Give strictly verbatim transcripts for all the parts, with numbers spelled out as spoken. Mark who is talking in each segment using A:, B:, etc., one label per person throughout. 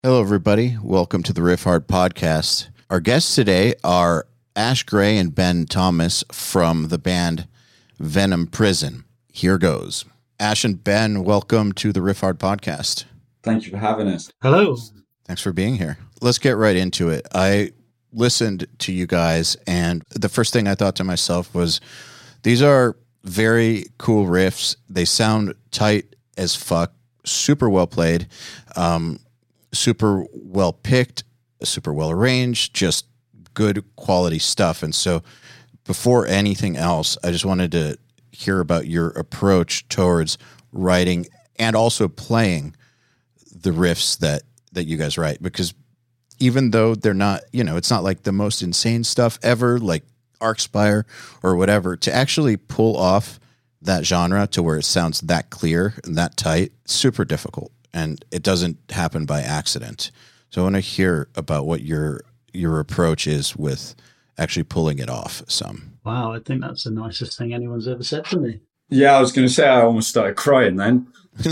A: Hello, everybody. Welcome to the Riff Hard podcast. Our guests today are Ash Gray and Ben Thomas from the band Venom Prison. Here goes. Ash and Ben, welcome to the Riff Hard podcast.
B: Thank you for having us.
C: Hello.
A: Thanks for being here. Let's get right into it. I listened to you guys, and the first thing I thought to myself was, these are very cool riffs. They sound tight as fuck, super well played. Um, super well picked, super well arranged, just good quality stuff. And so before anything else, I just wanted to hear about your approach towards writing and also playing the riffs that, that you guys write, because even though they're not, you know, it's not like the most insane stuff ever, like Archspire or whatever, to actually pull off that genre to where it sounds that clear and that tight, super difficult. And it doesn't happen by accident. So I want to hear about what your your approach is with actually pulling it off some.
C: Wow, I think that's the nicest thing anyone's ever said to me.
B: Yeah, I was going to say I almost started crying then.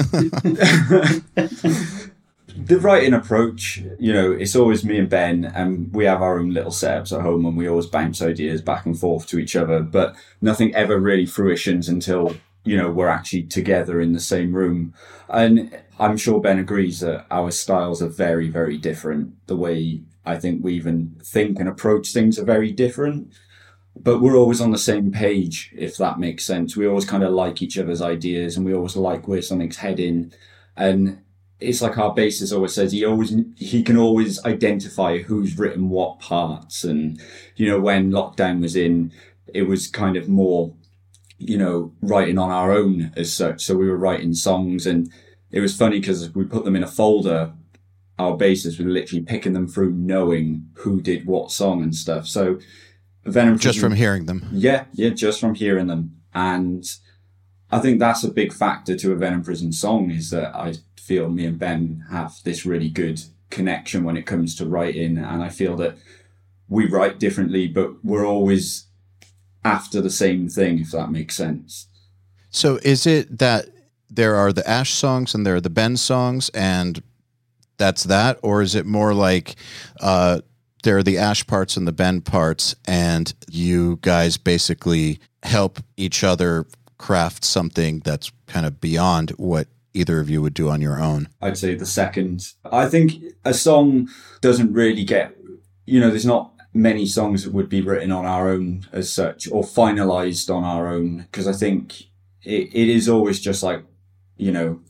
B: The writing approach, you know, it's always me and Ben, and we have our own little setups at home, and we always bounce ideas back and forth to each other, but nothing ever really fruitions until, you know, we're actually together in the same room. And I'm sure Ben agrees that our styles are very, very different. The way I think we even think and approach things are very different, but we're always on the same page, if that makes sense. We always kind of like each other's ideas, and we always like where something's heading. And it's like our bassist always says, he always he can always identify who's written what parts. And, you know, when lockdown was in, it was kind of more, you know, writing on our own as such. So we were writing songs, and it was funny because we put them in a folder. Our bassist was literally picking them through, knowing who did what song and stuff. So Venom
A: just Prison, from hearing them.
B: Yeah, yeah, just from hearing them. And I think that's a big factor to a Venom Prison song, is that I feel me and Ben have this really good connection when it comes to writing. And I feel that we write differently, but we're always after the same thing, if that makes sense.
A: So is it that there are the Ash songs and there are the Ben songs, and that's that? Or is it more like uh, there are the Ash parts and the Ben parts, and you guys basically help each other craft something that's kind of beyond what either of you would do on your own?
B: I'd say the second. I think a song doesn't really get, you know, there's not many songs that would be written on our own as such, or finalized on our own, because I think it, it is always just like, you know,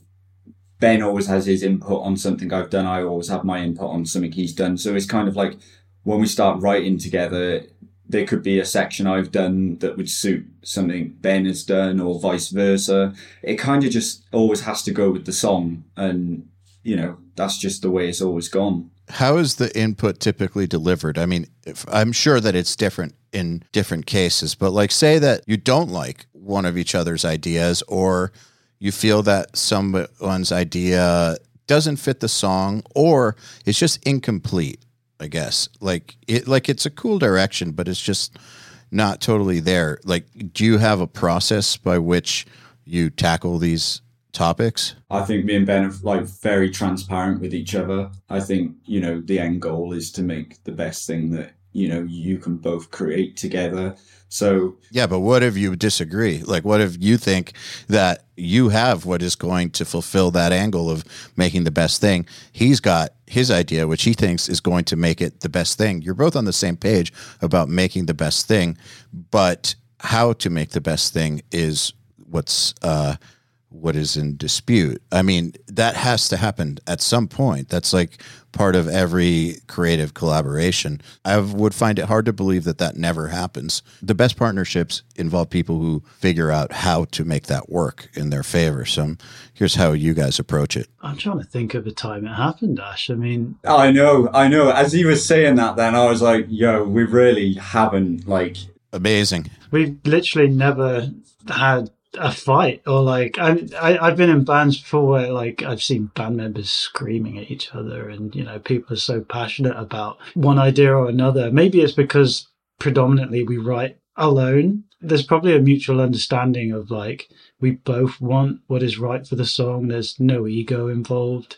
B: Ben always has his input on something I've done, I always have my input on something he's done. So it's kind of like when we start writing together, there could be a section I've done that would suit something Ben has done, or vice versa. It kind of just always has to go with the song, and, you know, that's just the way it's always gone.
A: How is the input typically delivered? I mean, if, I'm sure that it's different in different cases, but like, say that you don't like one of each other's ideas, or you feel that someone's idea doesn't fit the song, or it's just incomplete, I guess. Like it, like it's a cool direction, but it's just not totally there. Like, do you have a process by which you tackle these topics?
B: I think me and Ben are like very transparent with each other. I think, you know, the end goal is to make the best thing that, you know, you can both create together. So
A: yeah, but what if you disagree? Like, what if you think that you have what is going to fulfill that angle of making the best thing? He's got his idea, which he thinks is going to make it the best thing. You're both on the same page about making the best thing, but how to make the best thing is what's uh, what is in dispute. I mean, that has to happen at some point. That's like part of every creative collaboration. I would find it hard to believe that that never happens. The best partnerships involve people who figure out how to make that work in their favor. So here's how you guys approach it.
C: I'm trying to think of a time it happened, Ash. I mean...
B: I know, I know. As he was saying that then, I was like, yo, we really haven't, like...
A: Amazing.
C: We've literally never had a fight, or like I, I I've been in bands before where like I've seen band members screaming at each other, and you know, people are so passionate about one idea or another. Maybe it's because predominantly we write alone. There's probably a mutual understanding of like we both want what is right for the song. There's no ego involved.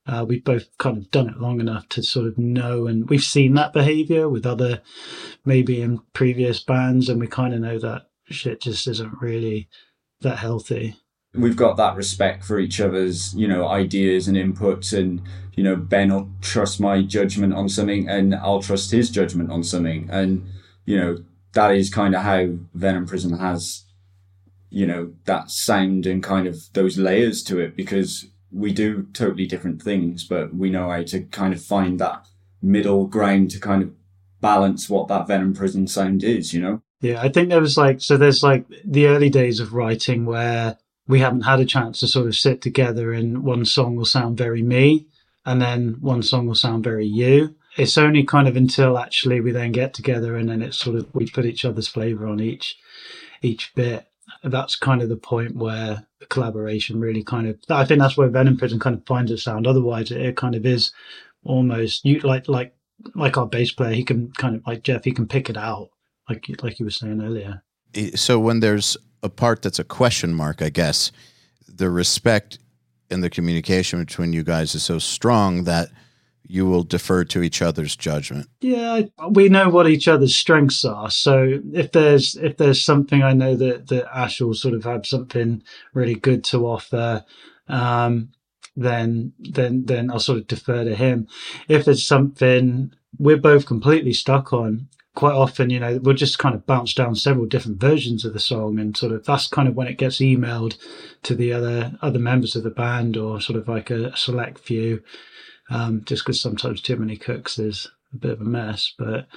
C: Uh, we've both kind of done it long enough to sort of know, and we've seen that behavior with other, maybe in previous bands, and we kind of know that shit just isn't really that healthy.
B: We've got that respect for each other's, you know, ideas and inputs, and, you know, Ben will trust my judgment on something and I'll trust his judgment on something. And, you know, that is kind of how Venom Prison has, you know, that sound and kind of those layers to it, because we do totally different things, but we know how to kind of find that middle ground to kind of balance what that Venom Prison sound is, you know?
C: Yeah, I think there was like, so there's like the early days of writing where we haven't had a chance to sort of sit together and one song will sound very me and then one song will sound very you. It's only kind of until actually we then get together and then it's sort of, we put each other's flavour on each each bit. That's kind of the point where the collaboration really kind of, I think that's where Venom Prison kind of finds its sound. Otherwise it, it kind of is almost, you like like like our bass player, he can kind of, like Jeff, he can pick it out, like like you were saying earlier.
A: So when there's a part that's a question mark, I guess, the respect and the communication between you guys is so strong that you will defer to each other's judgment.
C: Yeah, we know what each other's strengths are. So if there's if there's something, I know that, that Ash will sort of have something really good to offer, um, then then then I'll sort of defer to him. If there's something we're both completely stuck on, quite often, you know, we'll just kind of bounce down several different versions of the song, and sort of that's kind of when it gets emailed to the other other members of the band, or sort of like a, a select few, um, just because sometimes too many cooks is a bit of a mess. But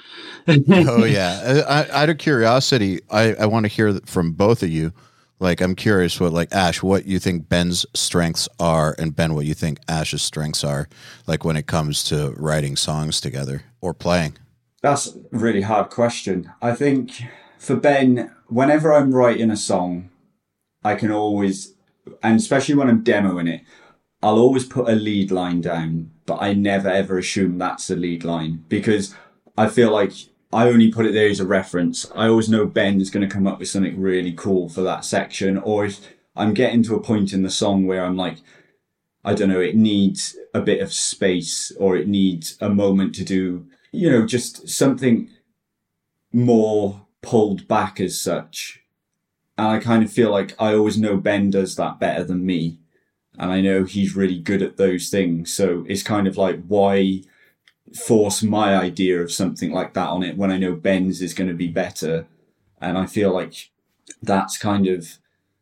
A: oh yeah, I, out of curiosity, I, I want to hear from both of you. Like, I'm curious what, like, Ash, what you think Ben's strengths are, and Ben, what you think Ash's strengths are, like when it comes to writing songs together or playing.
B: That's a really hard question. I think for Ben, whenever I'm writing a song, I can always, and especially when I'm demoing it, I'll always put a lead line down, but I never ever assume that's the lead line, because I feel like I only put it there as a reference. I always know Ben is going to come up with something really cool for that section. Or if I'm getting to a point in the song where I'm like, I don't know, it needs a bit of space, or it needs a moment to do, you know, just something more pulled back as such. And I kind of feel like I always know Ben does that better than me. And I know he's really good at those things. So it's kind of like, why force my idea of something like that on it when I know Ben's is going to be better? And I feel like that's kind of,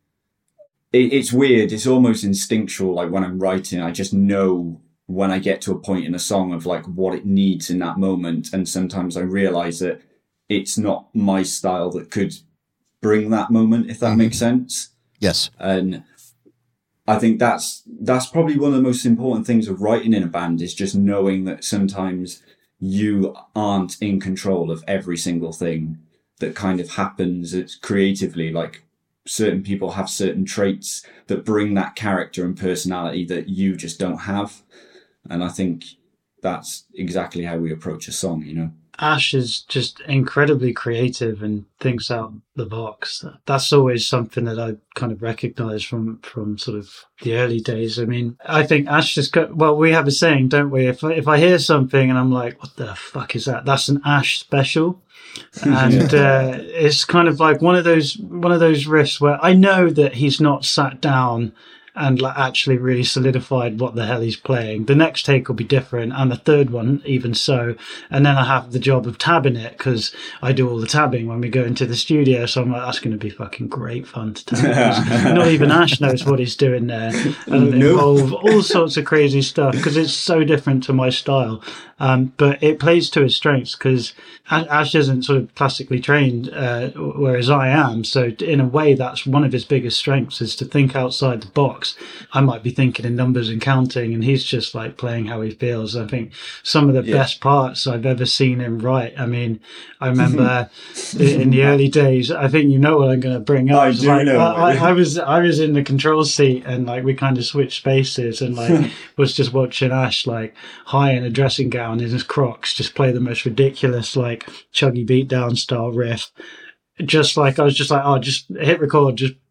B: it, it's weird. It's almost instinctual. Like when I'm writing, I just know when I get to a point in a song of like what it needs in that moment. And sometimes I realize that it's not my style that could bring that moment, if that mm-hmm. makes sense.
A: Yes.
B: And I think that's, that's probably one of the most important things of writing in a band, is just knowing that sometimes you aren't in control of every single thing that kind of happens. It's creatively, like certain people have certain traits that bring that character and personality that you just don't have. And I think that's exactly how we approach a song, you know.
C: Ash is just incredibly creative and thinks out the box. That's always something that I kind of recognize from, from sort of the early days. I mean, I think Ash just got, well, we have a saying, don't we? If, if I hear something and I'm like, what the fuck is that? That's an Ash special. And uh, it's kind of like one of those, one of those riffs where I know that he's not sat down and like actually really solidified what the hell he's playing. The next take will be different, and the third one even so. And then I have the job of tabbing it, because I do all the tabbing when we go into the studio. So I'm like, that's going to be fucking great fun to tab. Not even Ash knows what he's doing there. And they involve all sorts of crazy stuff, because it's so different to my style. Um, but it plays to his strengths, because Ash isn't sort of classically trained, uh, whereas I am. So in a way, that's one of his biggest strengths, is to think outside the box. I might be thinking in numbers and counting, and he's just like playing how he feels. I think some of the yeah. best parts I've ever seen him write. I mean, I remember in the early days, I think you know what I'm going to bring up.
B: I do
C: like,
B: know.
C: I, I, I was I was in the control seat, and like we kind of switched spaces, and like was just watching Ash like high in a dressing gown in his Crocs just play the most ridiculous like chuggy beatdown style riff. Just like I was just like, oh, just hit record, just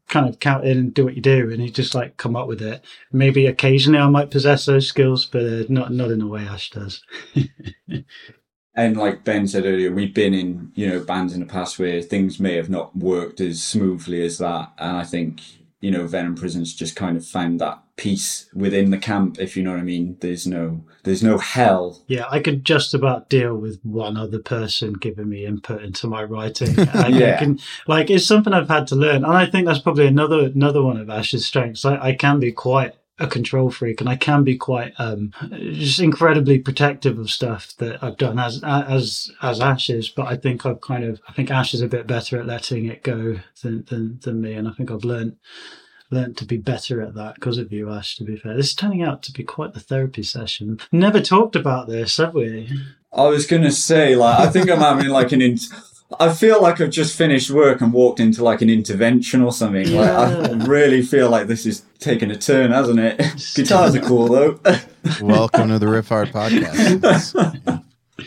C: kind of count in and do what you do, and you just like come up with it. Maybe occasionally I might possess those skills, but uh, not not in the way Ash does.
B: And like Ben said earlier, we've been in, you know, bands in the past where things may have not worked as smoothly as that. And I think, you know, Venom Prison's just kind of found that peace within the camp, if you know what I mean. There's no there's no hell.
C: Yeah, I could just about deal with one other person giving me input into my writing. I
B: Yeah.
C: can, like, it's something I've had to learn. And I think that's probably another another one of Ash's strengths. I, I can be quite a control freak, and I can be quite um just incredibly protective of stuff that I've done as as as Ash is. But I think I've kind of I think Ash is a bit better at letting it go than than, than me, and I think I've learned learned to be better at that because of you, Ash, to be fair. This is turning out to be quite the therapy session. Never talked about this, have we?
B: I was gonna say, like, I think I'm having like an in- I feel like I've just finished work and walked into like an intervention or something.
C: Yeah.
B: Like, I really feel like this is taking a turn, hasn't it? Guitars are cool though.
A: Welcome to the Riff Hard podcast.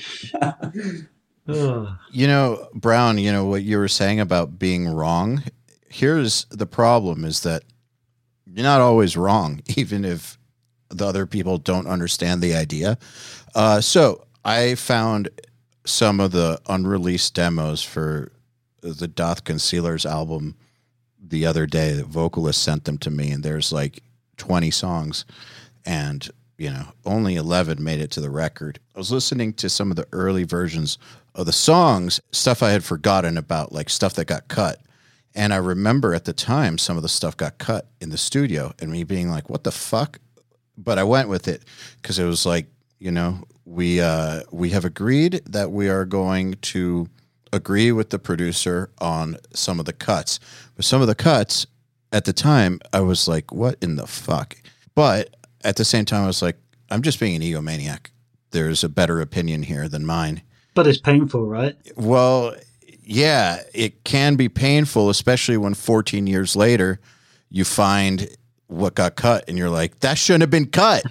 C: Oh.
A: You know, Brown, you know, what you were saying about being wrong. Here's the problem is that you're not always wrong, even if the other people don't understand the idea. Uh, so I found some of the unreleased demos for the Doth Concealers album the other day. The vocalist sent them to me, and there's like twenty songs, and you know, only eleven made it to the record. I was listening to some of the early versions of the songs, stuff I had forgotten about, like stuff that got cut. And I remember at the time some of the stuff got cut in the studio, and me being like, what the fuck? But I went with it because it was like, you know, we uh, we have agreed that we are going to agree with the producer on some of the cuts. But some of the cuts at the time, I was like, what in the fuck? But at the same time, I was like, I'm just being an egomaniac. There's a better opinion here than mine.
C: But it's painful, right?
A: Well, yeah, it can be painful, especially when fourteen years later you find what got cut and you're like, that shouldn't have been cut.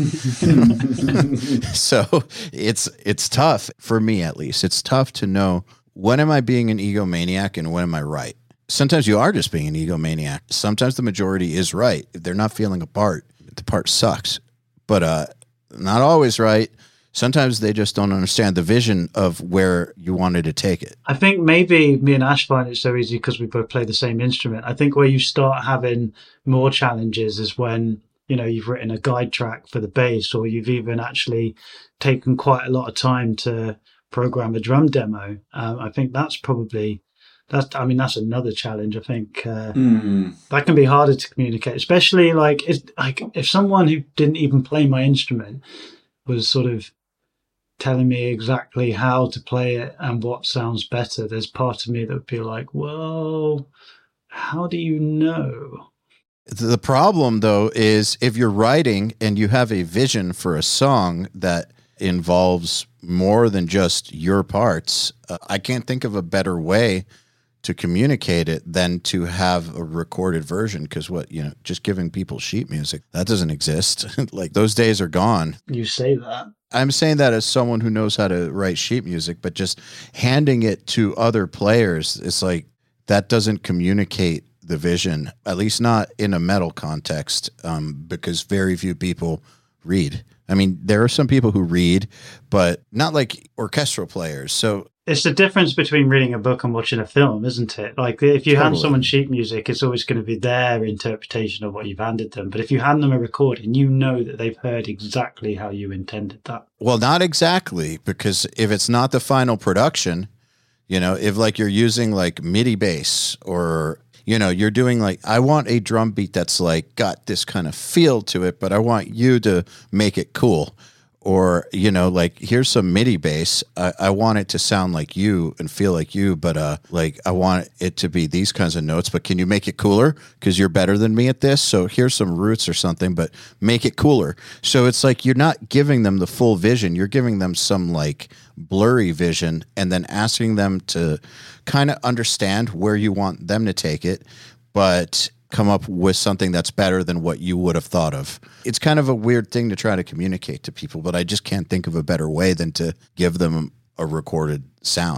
A: So it's it's tough for me, at least. It's tough to know, when am I being an egomaniac and when am I right? Sometimes you are just being an egomaniac. Sometimes the majority is right. If they're not feeling a part, the part sucks. But uh, not always right. Sometimes they just don't understand the vision of where you wanted to take it.
C: I think maybe me and Ash find it so easy because we both play the same instrument. I think where you start having more challenges is when, you know, you've written a guide track for the bass, or you've even actually taken quite a lot of time to program a drum demo. Um, I think that's probably, that's, I mean, that's another challenge. I think uh,
B: Mm.
C: that can be harder to communicate, especially like, if, like if someone who didn't even play my instrument was sort of telling me exactly how to play it and what sounds better, there's part of me that would be like, well, how do you know?
A: The problem, though, is if you're writing and you have a vision for a song that involves more than just your parts, uh, I can't think of a better way to communicate it than to have a recorded version. Because what, you know, just giving people sheet music, that doesn't exist. Like, those days are gone.
C: You say that.
A: I'm saying that as someone who knows how to write sheet music, but just handing it to other players, it's like, that doesn't communicate the vision, at least not in a metal context, um, because very few people read. I mean, there are some people who read, but not like orchestral players. So
C: It's the difference between reading a book and watching a film, isn't it? Like, if you hand
A: Totally.
C: someone sheet music, it's always going to be their interpretation of what you've handed them. But if you hand them a recording, you know that they've heard exactly how you intended that.
A: Well, not exactly, because if it's not the final production, you know, if like you're using like MIDI bass, or, you know, you're doing like, I want a drum beat that's like got this kind of feel to it, but I want you to make it cool. Or, you know, like, here's some MIDI bass. I, I want it to sound like you and feel like you, but uh, like, I want it to be these kinds of notes, but can you make it cooler? Because you're better than me at this. So here's some roots or something, but make it cooler. So it's like, you're not giving them the full vision. You're giving them some like blurry vision, and then asking them to kind of understand where you want them to take it, but come up with something that's better than what you would have thought of. It's kind of a weird thing to try to communicate to people, but I just can't think of a better way than to give them a recorded sound.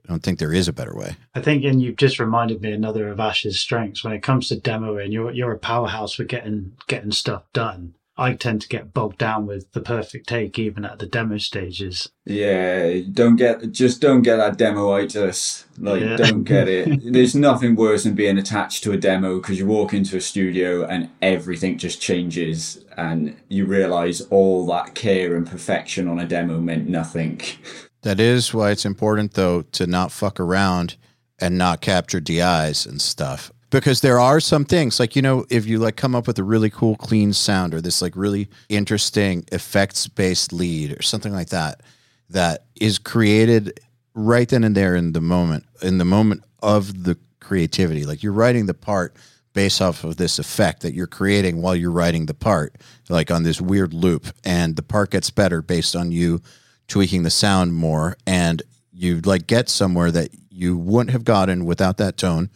A: I don't think there is a better way.
C: I think, and you've just reminded me another of Ash's strengths when it comes to demoing. You're you're a powerhouse for getting getting stuff done. I tend to get bogged down with the perfect take, even at the demo stages.
B: Yeah, don't get just don't get that demoitis. Like,
C: Yeah.
B: don't get it. There's nothing worse than being attached to a demo because you walk into a studio and everything just changes, and you realize all that care and perfection on a demo meant nothing.
A: That is why it's important, though, to not fuck around and not capture D Is and stuff. Because there are some things, like, you know, if you like come up with a really cool, clean sound or this like really interesting effects-based lead or something like that, that is created right then and there in the moment, in the moment of the creativity. Like, you're writing the part based off of this effect that you're creating while you're writing the part, like on this weird loop, and the part gets better based on you tweaking the sound more, and you like get somewhere that you wouldn't have gotten without that tone,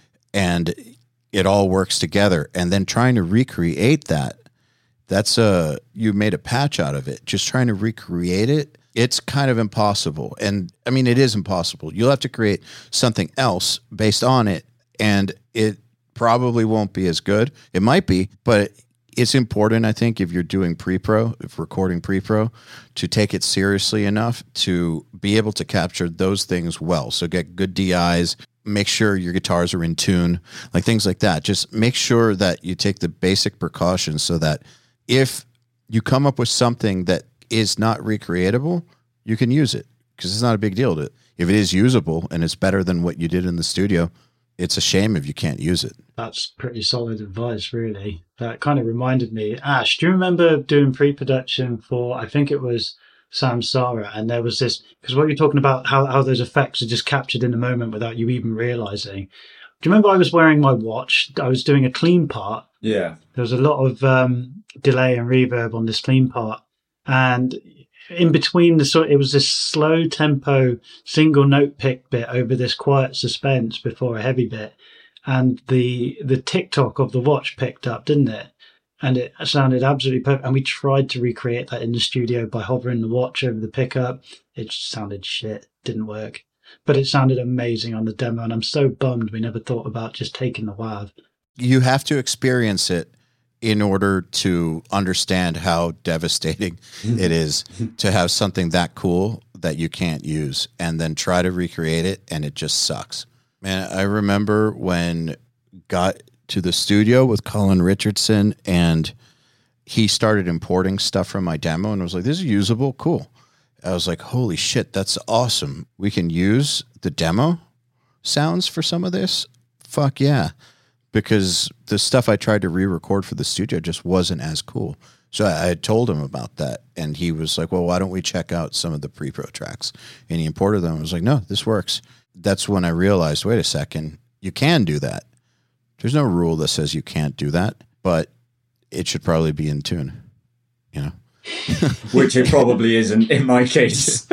A: and it all works together. And then trying to recreate that, that's a, you made a patch out of it. Just trying to recreate it, it's kind of impossible. And I mean, it is impossible. You'll have to create something else based on it, and it probably won't be as good. It might be, but it's important, I think, if you're doing pre-pro, if recording pre-pro, to take it seriously enough to be able to capture those things well. So get good D Is, make sure your guitars are in tune, like things like that. Just make sure that you take the basic precautions so that if you come up with something that is not recreatable, you can use it, because it's not a big deal. To, if it is usable and it's better than what you did in the studio, it's a shame if you can't use it.
C: That's pretty solid advice, really. That kind of reminded me, Ash, do you remember doing pre-production for, I think it was Samsara, and there was this, because what you're talking about, how, how those effects are just captured in the moment without you even realizing. Do you remember I was wearing my watch? I was doing a clean part.
B: Yeah.
C: There was a lot of um, delay and reverb on this clean part. And in between the sort, it was this slow tempo single note pick bit over this quiet suspense before a heavy bit. And the the tick-tock of the watch picked up, didn't it? And it sounded absolutely perfect. And we tried to recreate that in the studio by hovering the watch over the pickup. It just sounded shit. Didn't work. But it sounded amazing on the demo. And I'm so bummed we never thought about just taking the W A V.
A: You have to experience it in order to understand how devastating it is to have something that cool that you can't use and then try to recreate it, and it just sucks. Man, I remember when got to the studio with Colin Richardson, and he started importing stuff from my demo and was like, this is usable, cool. I was like, holy shit, that's awesome. We can use the demo sounds for some of this? Fuck yeah. Because the stuff I tried to re-record for the studio just wasn't as cool. So I, I told him about that, and he was like, well, why don't we check out some of the pre-pro tracks? And he imported them. I was like, no, this works. That's when I realized, wait a second, you can do that. There's no rule that says you can't do that, but it should probably be in tune, you know?
B: Which it probably isn't in my case.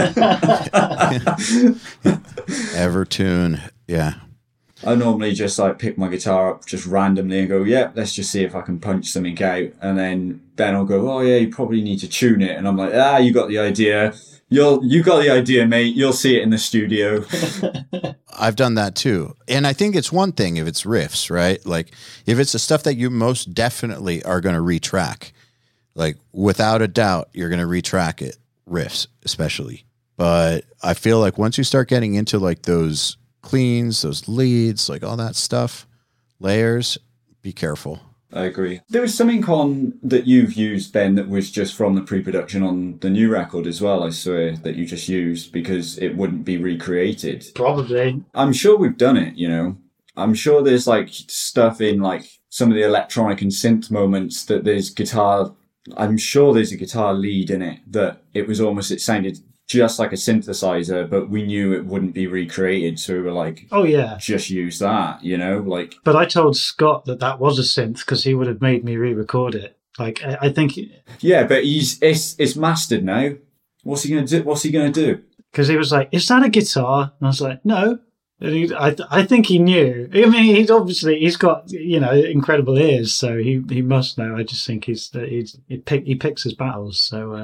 A: Evertune, yeah.
B: I normally just like pick my guitar up just randomly and go, yeah, let's just see if I can punch something out. And then Ben will go, oh yeah, you probably need to tune it. And I'm like, ah, you got the idea. You'll, you got the idea, mate. You'll see it in the studio.
A: I've done that too. And I think it's one thing if it's riffs, right? Like if it's the stuff that you most definitely are going to retrack, like without a doubt, you're going to retrack it, riffs especially. But I feel like once you start getting into like those cleans, those leads, like all that stuff, layers, be careful.
B: I agree. There was something on that you've used, Ben, that was just from the pre-production on the new record as well, I swear, that you just used because it wouldn't be recreated.
C: Probably.
B: I'm sure we've done it, you know. I'm sure there's like stuff in like some of the electronic and synth moments that there's guitar. I'm sure there's a guitar lead in it that it was almost, it sounded just like a synthesizer, but we knew it wouldn't be recreated. So we were like,
C: oh yeah,
B: just use that, you know, like.
C: But I told Scott that that was a synth because he would have made me re-record it. Like, I, I think. He,
B: yeah, but he's, it's, it's mastered now. What's he going to do? What's he going to do?
C: Because he was like, is that a guitar? And I was like, no. And he, I, I think he knew. I mean, he's obviously, he's got, you know, incredible ears, so he, he must know. I just think he's, he's he, pick, he picks his battles, so. Uh,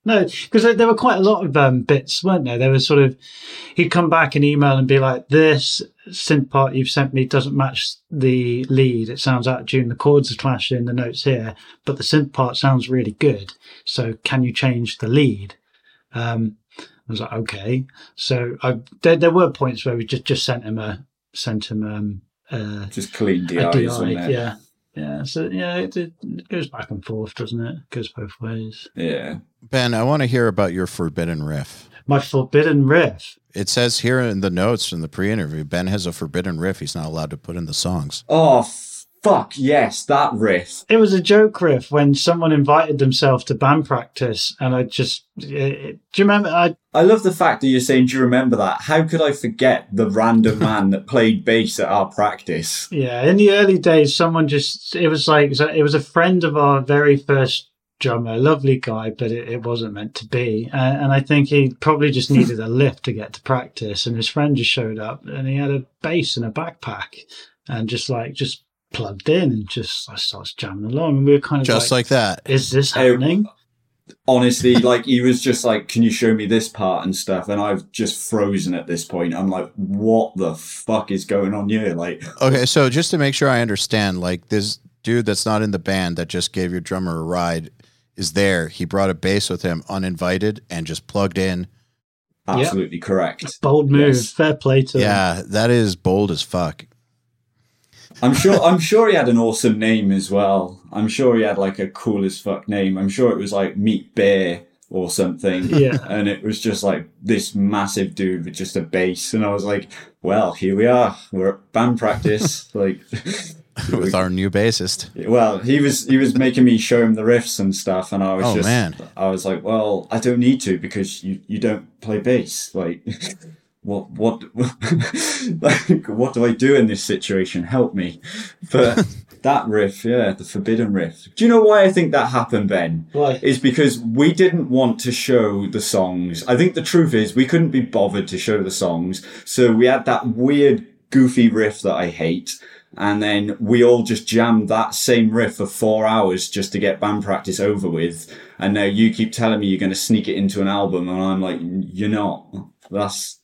C: No, because there were quite a lot of um, bits, weren't there? There was sort of, he'd come back and email and be like, this synth part you've sent me doesn't match the lead. It sounds out of tune. The chords are clashing, the notes here, but the synth part sounds really good. So can you change the lead? Um, I was like, okay. So I, there, there were points where we just, just sent him a, sent him um, uh,
B: just clean D
C: a
B: Is,
C: D I,
B: wasn't it?
C: yeah. Yeah, so yeah, it, it goes back and forth, doesn't it? It goes both ways.
B: Yeah.
A: Ben, I want to hear about your forbidden riff.
C: My forbidden riff.
A: It says here in the notes in the pre-interview, Ben has a forbidden riff he's not allowed to put in the songs.
B: Oh, fuck, yes, that riff.
C: It was a joke riff when someone invited themselves to band practice, and I just... It, it, do you remember? I
B: I love the fact that you're saying, do you remember that? How could I forget the random man that played bass at our practice?
C: Yeah, in the early days, someone just... It was like... It was a friend of our very first drummer, lovely guy, but it, it wasn't meant to be. Uh, and I think he probably just needed a lift to get to practice, and his friend just showed up, and he had a bass and a backpack, and just like... just plugged in and just I started jamming along, and we were kind of
A: just like, like that.
C: Is this happening?
B: I, honestly, like he was just like, "Can you show me this part and stuff?" And I've just frozen at this point. I'm like, "What the fuck is going on here?" Like,
A: okay, so just to make sure I understand, like this dude that's not in the band that just gave your drummer a ride is there. He brought a bass with him uninvited and just plugged in.
B: Absolutely yep. correct.
C: Bold move.
B: Yes.
C: Fair play to
A: yeah,
C: him.
A: that is bold as fuck.
B: I'm sure I'm sure he had an awesome name as well. I'm sure he had like a cool as fuck name. I'm sure it was like Meat Bear or something.
C: Yeah.
B: And it was just like this massive dude with just a bass. And I was like, well, here we are. We're at band practice. like
A: with our new bassist.
B: Well, he was he was making me show him the riffs and stuff, and I was
A: oh,
B: just
A: man.
B: I was like, well, I don't need to because you, you don't play bass. Like What what like what do I do in this situation? Help me. But that riff, yeah, the forbidden riff. Do you know why I think that happened, Ben?
C: Why?
B: Is because we didn't want to show the songs. I think the truth is we couldn't be bothered to show the songs. So we had that weird, goofy riff that I hate. And then we all just jammed that same riff for four hours just to get band practice over with. And now you keep telling me you're going to sneak it into an album. And I'm like, you're not. That's...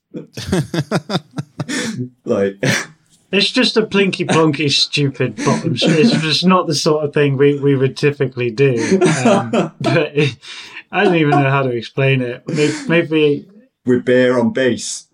B: like
C: it's just a plinky plonky stupid bottom. It's just not the sort of thing we, we would typically do. Um, but it, I don't even know how to explain it. Maybe, maybe
B: with Bear on bass.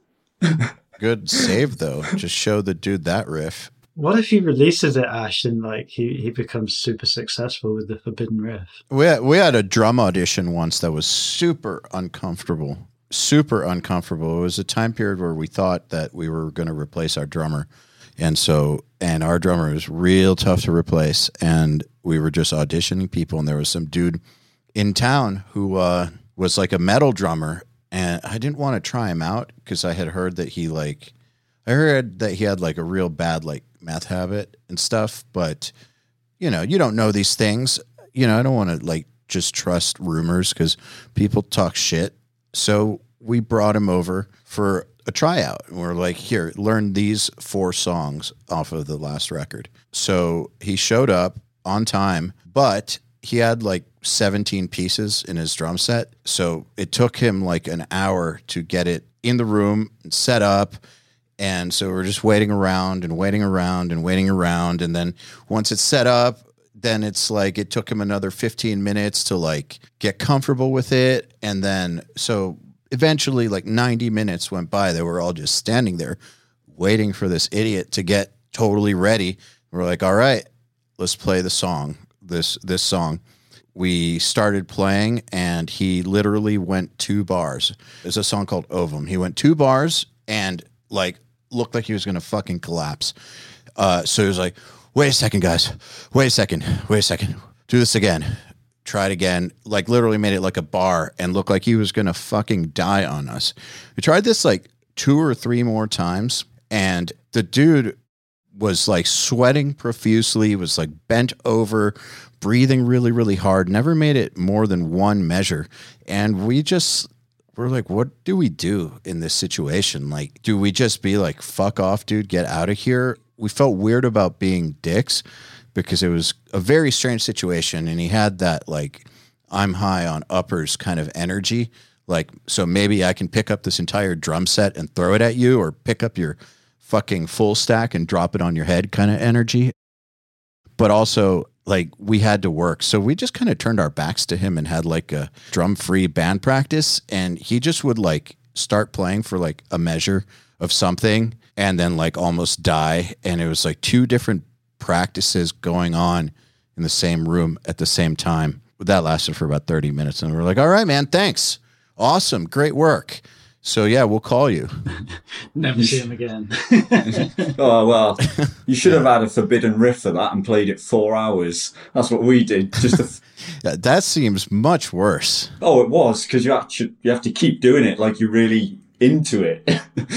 A: Good save though. Just show the dude that riff.
C: What if he releases it, Ash, and like he, he becomes super successful with the forbidden riff?
A: We had, we had a drum audition once that was super uncomfortable. Super uncomfortable. It was a time period where we thought that we were going to replace our drummer. And so, and our drummer was real tough to replace. And we were just auditioning people. And there was some dude in town who uh, was like a metal drummer. And I didn't want to try him out because I had heard that he like, I heard that he had like a real bad like meth habit and stuff. But, you know, you don't know these things. You know, I don't want to like just trust rumors because people talk shit. So we brought him over for a tryout. And we're like, here, learn these four songs off of the last record. So he showed up on time, but he had like seventeen pieces in his drum set. So it took him like an hour to get it in the room and set up. And so we're just waiting around and waiting around and waiting around. And then once it's set up, then it's like it took him another fifteen minutes to like get comfortable with it. And then so eventually like ninety minutes went by. They were all just standing there waiting for this idiot to get totally ready. We're like, all right, let's play the song, this this song. We started playing and he literally went two bars. There's a song called Ovum. He went two bars and like looked like he was going to fucking collapse. Uh, so he was like, wait a second, guys. Wait a second. Wait a second. Do this again. Try it again. Like literally made it like a bar and looked like he was going to fucking die on us. We tried this like two or three more times and the dude was like sweating profusely, was like bent over, breathing really, really hard, never made it more than one measure. And we just... we're like, what do we do in this situation? Like, do we just be like, fuck off, dude, get out of here? We felt weird about being dicks because it was a very strange situation. And he had that like I'm high on uppers kind of energy. Like, so maybe I can pick up this entire drum set and throw it at you, or pick up your fucking full stack and drop it on your head kind of energy. But also, like, we had to work. So we just kind of turned our backs to him and had like a drum free band practice. And he just would like start playing for like a measure of something and then like almost die. And it was like two different practices going on in the same room at the same time. That lasted for about thirty minutes. And we're like, all right, man, thanks. Awesome. Great work. So yeah, we'll call you.
C: Never see him again.
B: Oh, well, you should have had a forbidden riff for that and played it four hours. That's what we did. Just to f-
A: yeah, that seems much worse.
B: Oh, it was, because you have to, you have to keep doing it like you're really into it.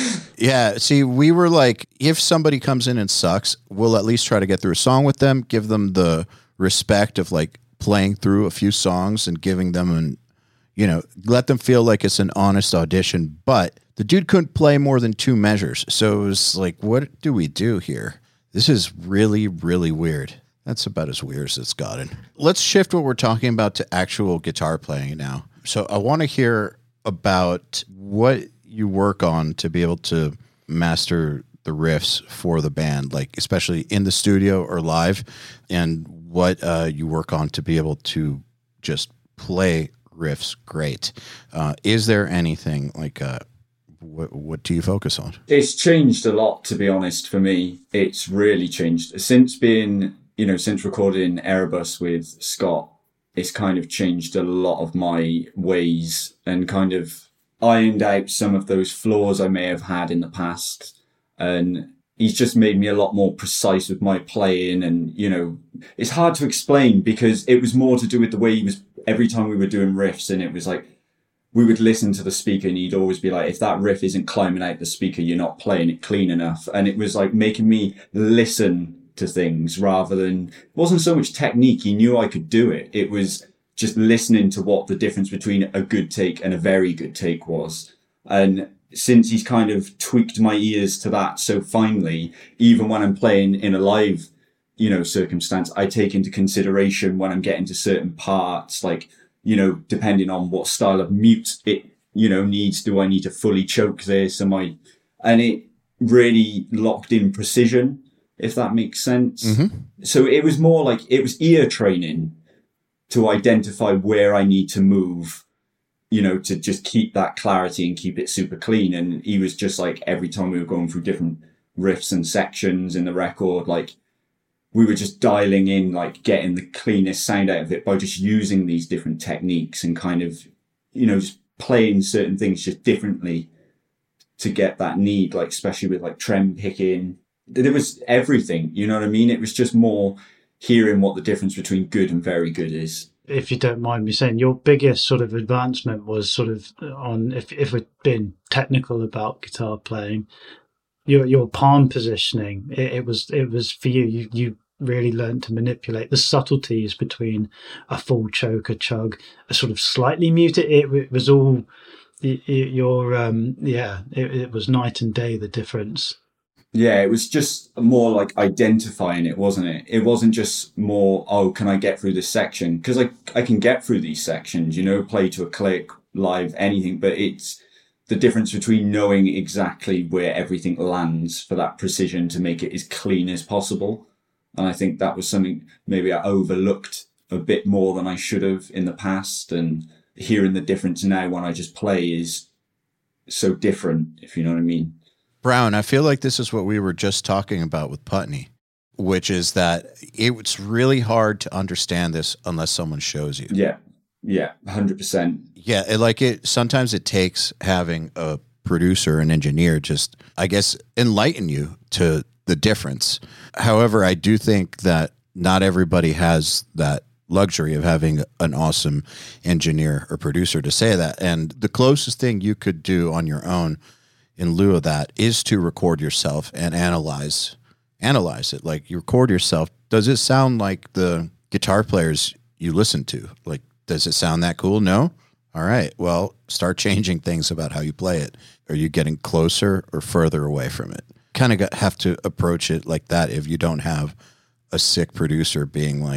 A: Yeah, see, we were like, if somebody comes in and sucks, we'll at least try to get through a song with them, give them the respect of like playing through a few songs and giving them an, you know, let them feel like it's an honest audition. But the dude couldn't play more than two measures. So it was like, what do we do here? This is really, really weird. That's about as weird as it's gotten. Let's shift what we're talking about to actual guitar playing now. So I want to hear about what you work on to be able to master the riffs for the band, like especially in the studio or live, and what uh, you work on to be able to just play riffs great. Uh, is there anything like uh, what, what do you focus on?
B: It's changed a lot, to be honest, for me. It's really changed. Since being, you know, since recording Erebus with Scott, it's kind of changed a lot of my ways and kind of ironed out some of those flaws I may have had in the past. And he's just made me a lot more precise with my playing. And, you know, it's hard to explain because it was more to do with the way he was, every time we were doing riffs, and it was like, we would listen to the speaker and he'd always be like, if that riff isn't climbing out the speaker, you're not playing it clean enough. And it was like making me listen to things rather than, it wasn't so much technique. He knew I could do it. It was just listening to what the difference between a good take and a very good take was. And since he's kind of tweaked my ears to that so finely, even when I'm playing in a live, you know, circumstance, I take into consideration when I'm getting to certain parts, like, you know, depending on what style of mute it, you know, needs. Do I need to fully choke this? Am I, and it really locked in precision, if that makes sense. Mm-hmm. So it was more like, it was ear training to identify where I need to move, you know, to just keep that clarity and keep it super clean. And he was just like, every time we were going through different riffs and sections in the record, like we were just dialing in, like getting the cleanest sound out of it by just using these different techniques and kind of, you know, just playing certain things just differently to get that need, like especially with like trem picking. There was everything, you know what I mean? It was just more hearing what the difference between good and very good is.
C: If you don't mind me saying, your biggest sort of advancement was sort of on, if if we're being technical about guitar playing, your your palm positioning. It, it was it was for you. You you really learned to manipulate the subtleties between a full choke, a chug, a sort of slightly muted. It, it was all your um yeah. It, it was night and day, the difference.
B: Yeah, it was just more like identifying it, wasn't it? It wasn't just more, oh, can I get through this section? Because I, I can get through these sections, you know, play to a click, live, anything. But it's the difference between knowing exactly where everything lands for that precision to make it as clean as possible. And I think that was something maybe I overlooked a bit more than I should have in the past. And hearing the difference now when I just play is so different, if you know what I mean.
A: Brown, I feel like this is what we were just talking about with Putney, which is that it's really hard to understand this unless someone shows you.
B: Yeah, yeah, one hundred percent.
A: Yeah, it, like it. Sometimes it takes having a producer, an engineer, just, I guess, enlighten you to the difference. However, I do think that not everybody has that luxury of having an awesome engineer or producer to say that. And the closest thing you could do on your own in lieu of that is to record yourself and analyze analyze it. Like, you record yourself. Does it sound like the guitar players you listen to? Like, does it sound that cool? No? All right. Well, start changing things about how you play it. Are you getting closer or further away from it? Kind of have to approach it like that if you don't have a sick producer being like,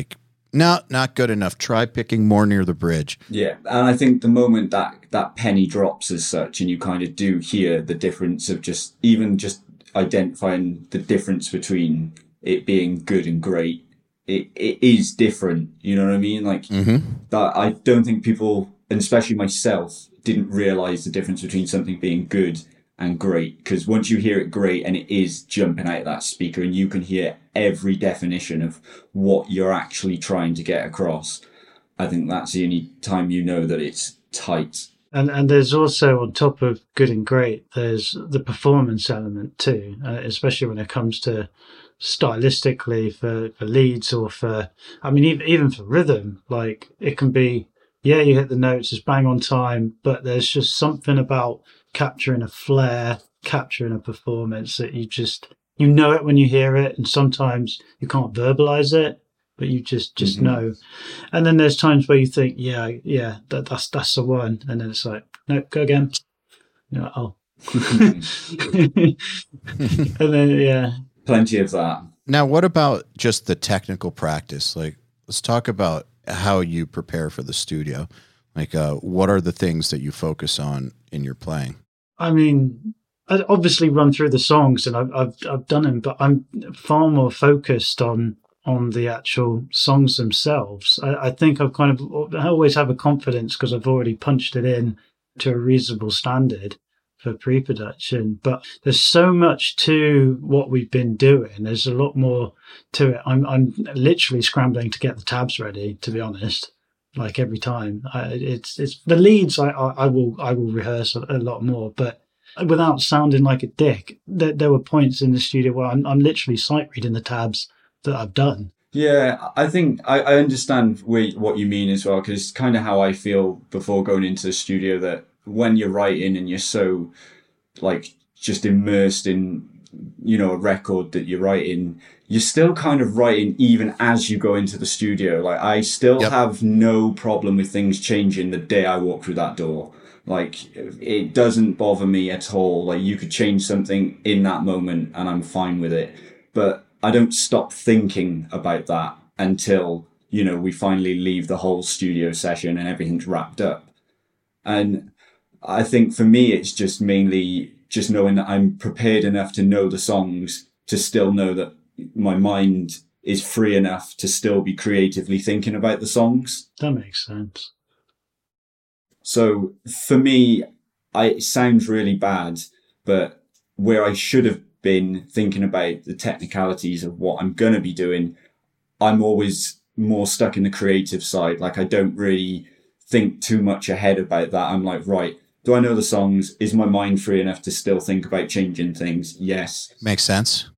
A: No, not good enough. Try picking more near the bridge.
B: Yeah, and I think the moment that that penny drops as such, and you kind of do hear the difference of just even just identifying the difference between it being good and great, it, it is different. You know what I mean? Like
A: mm-hmm.
B: that. I don't think people, and especially myself, didn't realize the difference between something being good and great, because once you hear it great and it is jumping out of that speaker and you can hear every definition of what you're actually trying to get across, I think that's the only time you know that it's tight.
C: And and there's also, on top of good and great, there's the performance element too, uh, especially when it comes to stylistically for, for leads or for, I mean, even, even for rhythm, like it can be, yeah, you hit the notes, it's bang on time, but there's just something about capturing a flair, capturing a performance that you just, you know it when you hear it, and sometimes you can't verbalize it, but you just just mm-hmm. know. And then there's times where you think, yeah, yeah, that, that's that's the one, and then it's like, no, go again. You know, oh, and then yeah,
B: plenty of that.
A: Now, what about just the technical practice? Like, let's talk about how you prepare for the studio. Like, uh, what are the things that you focus on in your playing?
C: I mean, I obviously run through the songs, and I've I've, I've done them, but I'm far more focused on on the actual songs themselves. I, I think I've kind of I always have a confidence because I've already punched it in to a reasonable standard for pre-production. But there's so much to what we've been doing. There's a lot more to it. I'm I'm literally scrambling to get the tabs ready, to be honest. Like every time, I, it's it's the leads. I, I I will I will rehearse a, a lot more, but without sounding like a dick. There, there were points in the studio where I'm I'm literally sight reading the tabs that I've done.
B: Yeah, I think I, I understand what you mean as well, because it's kind of how I feel before going into the studio, that when you're writing and you're so like just immersed in, you know, a record that you're writing, you're still kind of writing even as you go into the studio. Like I still yep. have no problem with things changing the day I walk through that door. Like it doesn't bother me at all. Like you could change something in that moment and I'm fine with it. But I don't stop thinking about that until, you know, we finally leave the whole studio session and everything's wrapped up. And I think for me, it's just mainly just knowing that I'm prepared enough to know the songs, to still know that my mind is free enough to still be creatively thinking about the songs.
C: That makes sense.
B: So for me, I, it sounds really bad, but where I should have been thinking about the technicalities of what I'm going to be doing, I'm always more stuck in the creative side. Like I don't really think too much ahead about that. I'm like, right, do I know the songs? Is my mind free enough to still think about changing things? Yes.
A: Makes sense.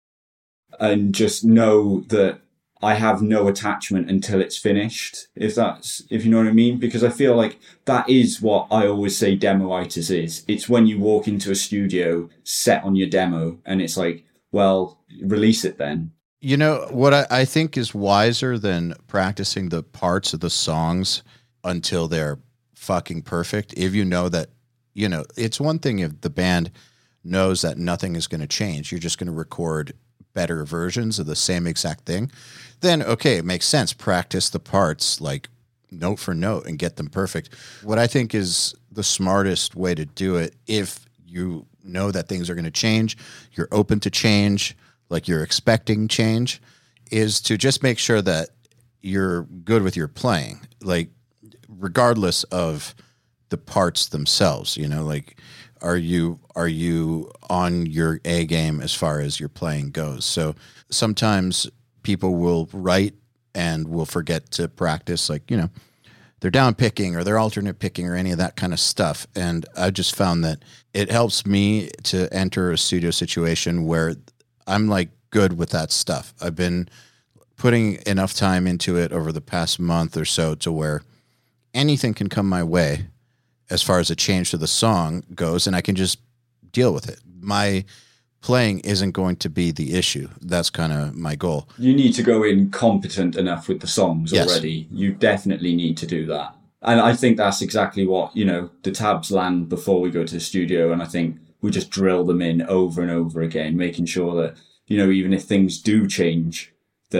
B: And just know that I have no attachment until it's finished, if that's, if you know what I mean? Because I feel like that is what I always say demoitis is. It's when you walk into a studio, set on your demo, and it's like, well, release it then.
A: You know, what I, I think is wiser than practicing the parts of the songs until they're fucking perfect. If you know that, you know, it's one thing if the band knows that nothing is going to change. You're just going to record better versions of the same exact thing. Then, okay, it makes sense. Practice the parts like note for note and get them perfect. What I think is the smartest way to do it, if you know that things are going to change, you're open to change, like you're expecting change, is to just make sure that you're good with your playing, like regardless of the parts themselves, you know, like are you are you on your A game as far as your playing goes? So sometimes people will write and will forget to practice, like, you know, they're down picking or they're alternate picking or any of that kind of stuff. And I just found that it helps me to enter a studio situation where I'm like good with that stuff. I've been putting enough time into it over the past month or so to where anything can come my way as far as a change to the song goes, and I can just deal with it. My playing isn't going to be the issue. That's kind of my goal.
B: You need to go in competent enough with the songs
A: yes.
B: already. You definitely need to do that. And I think that's exactly what, you know, the tabs land before we go to the studio, and I think we just drill them in over and over again, making sure that, you know, even if things do change, that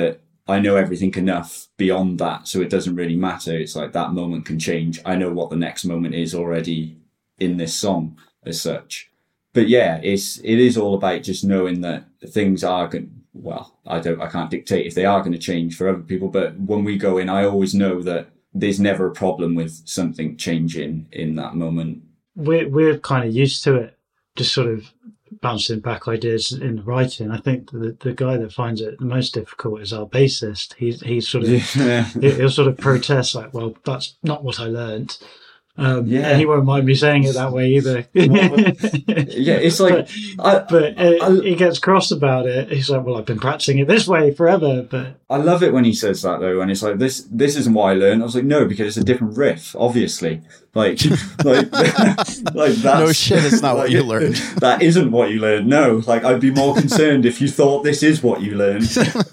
B: I know everything enough beyond that, so it doesn't really matter. It's like that moment can change. I know what the next moment is already in this song as such. But yeah, it's it is all about just knowing that things are going. Well, I don't, I can't dictate if they are going to change for other people. But when we go in, I always know that there's never a problem with something changing in that moment.
C: We're we're kind of used to it, just sort of bouncing back ideas in the writing. I think the the guy that finds it the most difficult is our bassist. He's he's sort of
B: Yeah.
C: he'll sort of protest like, well, that's not what I learned. Um,
B: Yeah.
C: and he won't mind me saying it that way either.
B: Yeah, it's like,
C: but,
B: I,
C: but uh,
B: I-
C: he gets cross about it. He's like, well, I've been practicing it this way forever. But
B: I love it when he says that though, and it's like, this this isn't what I learned. I was like, no, because it's a different riff, obviously. Like, like, like that's
A: No shit, it's not what
B: like,
A: you learned.
B: That isn't what you learned. No, like I'd be more concerned if you thought this is what you learned.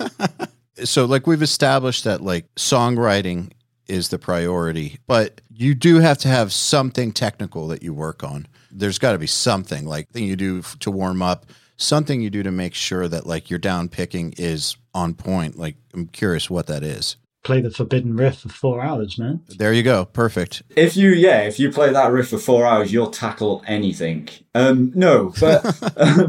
A: So like we've established that like songwriting is the priority, but you do have to have something technical that you work on. There's got to be something like thing you do f- to warm up, something you do to make sure that like your down picking is on point. Like I'm curious what that is.
C: play the forbidden riff for four hours, man.
A: There you go. Perfect.
B: If you, yeah, if you play that riff for four hours, you'll tackle anything. Um, no, but um,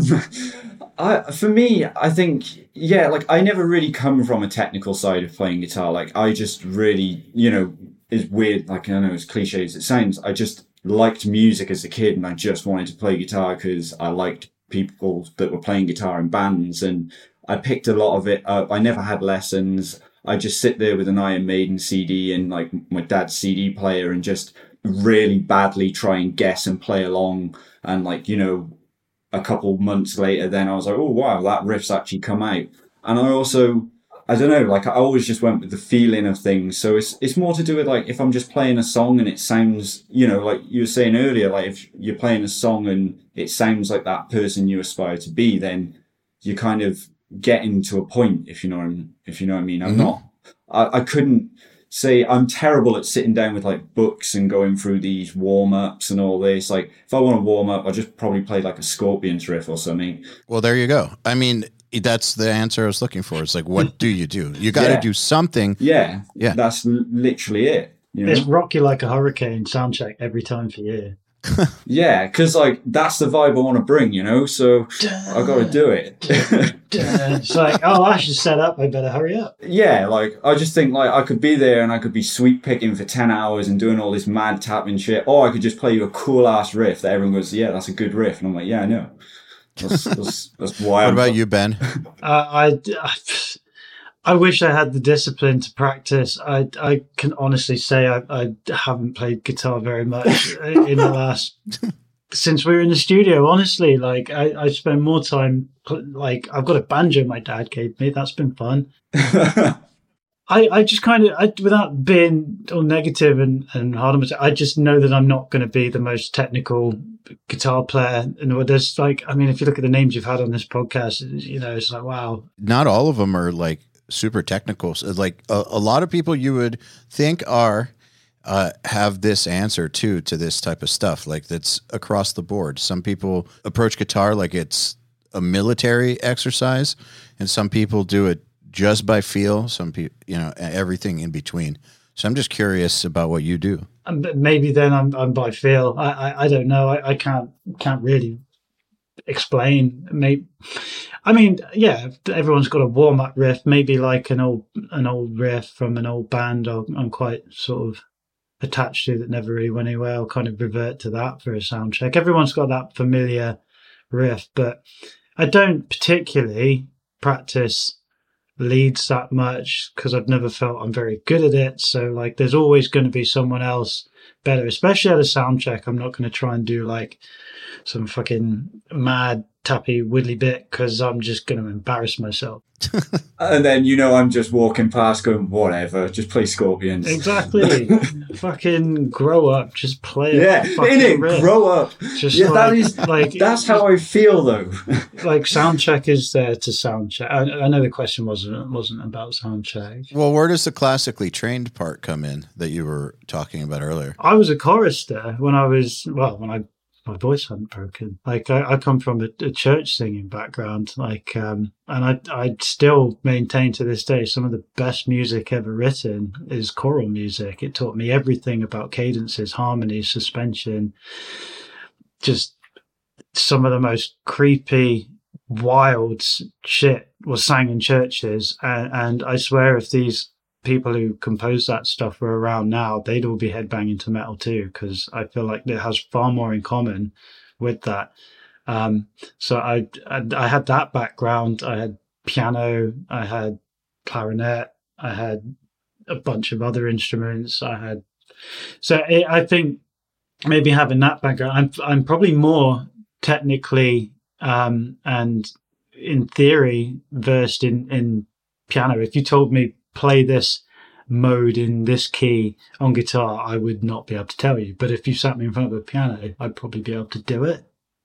B: I, for me, I think, yeah, like I never really come from a technical side of playing guitar. Like I just really, you know, it's weird. Like I know as cliche as it sounds, I just liked music as a kid, and I just wanted to play guitar because I liked people that were playing guitar in bands, and I picked a lot of it up. I never had lessons. I just sit there with an Iron Maiden C D and like my dad's C D player and just really badly try and guess and play along. And like, you know, a couple months later, then I was like, oh, wow, that riff's actually come out. And I also, I don't know, like I always just went with the feeling of things. So it's it's more to do with like if I'm just playing a song and it sounds, you know, like you were saying earlier, like if you're playing a song and it sounds like that person you aspire to be, then you kind of getting to a point, if you know what I mean, if you know what I mean. I'm mm-hmm. not, I, I couldn't say, I'm terrible at sitting down with like books and going through these warm-ups and all this. Like if I want to warm up, I'll just probably play like a Scorpions riff or something.
A: Well, there you go. I mean, that's the answer I was looking for. It's like, what do you do? You got to
B: yeah.
A: do something.
B: Yeah.
A: Yeah.
B: That's literally it. You know?
C: It's Rock You Like a Hurricane soundcheck every time for you.
B: Yeah, because like that's the vibe I want to bring, you know, so I got to do it.
C: It's like, oh, I should set up, I better hurry up.
B: Yeah, like I just think like I could be there and I could be sweep picking for ten hours and doing all this mad tapping shit, or I could just play you a cool ass riff that everyone goes, yeah, that's a good riff, and I'm like, yeah, I know. That's, that's, that's why.
A: What
B: I'm
A: about you, Ben?
C: Uh, I, I, I wish I had the discipline to practice. I, I can honestly say I, I haven't played guitar very much in the last since we were in the studio. Honestly, like I, I spend more time. Like I've got a banjo my dad gave me. That's been fun. I, I just kind of, I, without being all negative and, and hard on myself, I just know that I'm not going to be the most technical guitar player. And there's like, I mean, if you look at the names you've had on this podcast, you know, it's like, wow.
A: Not all of them are like super technical. So like a, a lot of people you would think are, uh, have this answer too, to this type of stuff. Like that's across the board. Some people approach guitar like it's a military exercise, and some people do it just by feel. Some people, you know, everything in between. So I'm just curious about what you do.
C: Um, maybe then I'm, I'm by feel. I, I, I don't know. I, I can't, can't really explain. Maybe, I mean, yeah, everyone's got a warm up riff, maybe like an old, an old riff from an old band I'm, I'm quite sort of attached to that never really went anywhere. I'll kind of revert to that for a sound check. Everyone's got that familiar riff, but I don't particularly practice leads that much because I've never felt I'm very good at it. So like there's always going to be someone else better, especially at a sound check. I'm not going to try and do like some fucking mad tappy widdly bit because I'm just going to embarrass myself.
B: And then, you know, I'm just walking past going, whatever, just play Scorpions.
C: Exactly. Fucking grow up. Just play it.
B: Yeah, innit?
C: Riff.
B: Grow up.
C: Just
B: yeah,
C: like,
B: that is,
C: like,
B: that's how I feel, though.
C: Like, sound check is there to sound check. I, I know the question wasn't wasn't about sound check.
A: Well, where does the classically trained part come in that you were talking about earlier?
C: I was a chorister when I was, well, when I my voice hadn't broken. Like I, I come from a, a church singing background, like, um, and I, I still maintain to this day some of the best music ever written is choral music. It taught me everything about cadences, harmonies, suspension, just some of the most creepy, wild shit was sang in churches. And, and I swear if these people who composed that stuff were around now, they'd all be headbanging to metal too, because I feel like it has far more in common with that. Um, so I, I I had that background. I had piano, I had clarinet, I had a bunch of other instruments. I had so it, I think maybe having that background, I'm I'm probably more technically um, and in theory versed in in piano. If you told me play this mode in this key on guitar, I would not be able to tell you. But if you sat me in front of a piano, I'd probably be able to do it.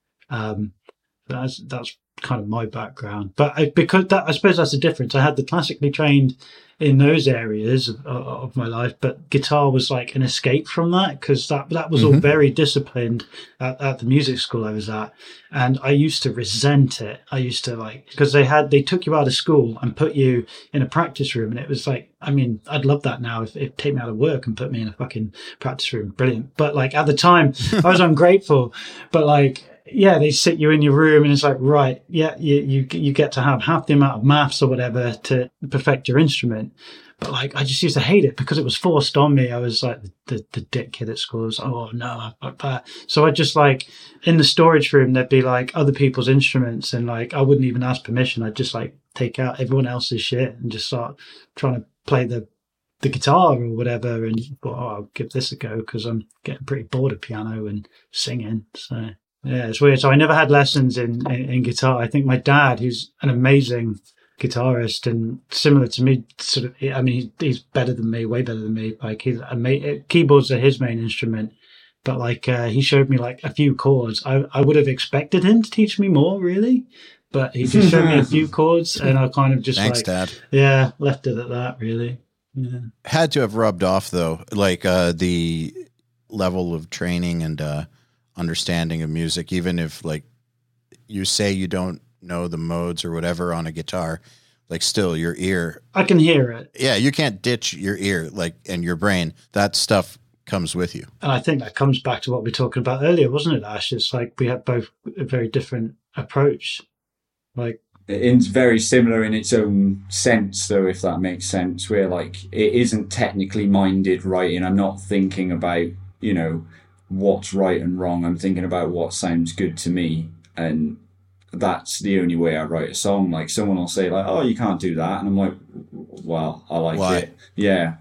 C: Um, that's that's kind of my background. But I, because that, I suppose that's the difference. I had the classically trained in those areas of, of my life, but guitar was like an escape from that, because that that was mm-hmm. all very disciplined at, at the music school I was at, and I used to resent it. I used to like, because they had they took you out of school and put you in a practice room, and it was like, I mean, I'd love that now if it take me out of work and put me in a fucking practice room, brilliant. But like at the time, I was ungrateful. But like, yeah, they sit you in your room and it's like, right, yeah, you, you you get to have half the amount of maths or whatever to perfect your instrument. But like, I just used to hate it because it was forced on me. I was like the, the, the dick kid at school. I was like, oh no, fuck that. So I just like, in the storage room, there'd be like other people's instruments, and like, I wouldn't even ask permission. I'd just like take out everyone else's shit and just start trying to play the the guitar or whatever. And thought, oh, I'll give this a go because I'm getting pretty bored of piano and singing. So yeah, it's weird. So I never had lessons in, in, in guitar. I think my dad, who's an amazing guitarist and similar to me, sort of, I mean, he's better than me, way better than me. Like, he's ama- keyboards are his main instrument, but like, uh, he showed me like a few chords. I, I would have expected him to teach me more, really, but he just showed me a few chords, and I kind of just
A: Thanks,
C: like,
A: Dad.
C: Yeah, left it at that, really. Yeah.
A: Had to have rubbed off though, like uh, the level of training and uh, understanding of music, even if like you say you don't know the modes or whatever on a guitar, like still your ear,
C: I can hear it.
A: Yeah, you can't ditch your ear, like, and your brain. That stuff comes with you.
C: And I think that comes back to what we were talking about earlier, wasn't it, Ash? It's like we have both a very different approach. Like,
B: it's very similar in its own sense, though, if that makes sense, where like it isn't technically minded writing. I'm not thinking about, you know, what's right and wrong. I'm thinking about what sounds good to me, and that's the only way I write a song. Like, someone will say like, oh, you can't do that, and I'm like, well, I like
A: Why?
B: it. Yeah.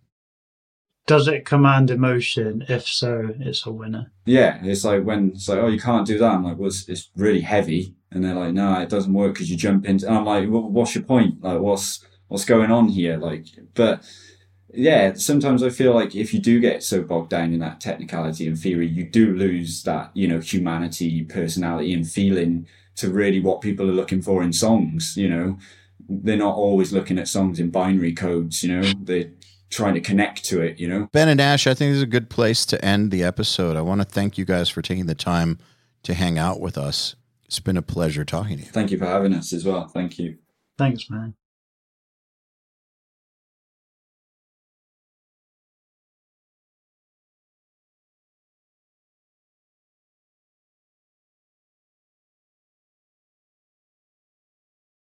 C: Does it command emotion? If so, it's a winner.
B: Yeah, it's like when it's like, oh, you can't do that. I'm like, well, it's, it's really heavy, and they're like, no, it doesn't work because you jump into. And I'm like, well, what's your point? Like, what's what's going on here? Like, but yeah, sometimes I feel like if you do get so bogged down in that technicality and theory, you do lose that, you know, humanity, personality, and feeling to really what people are looking for in songs. You know, they're not always looking at songs in binary codes. You know, they're trying to connect to it. You know,
A: Ben and Ash, I think this is a good place to end the episode. I want to thank you guys for taking the time to hang out with us. It's been a pleasure talking to you.
B: Thank you for having us as well. Thank you.
C: Thanks, man.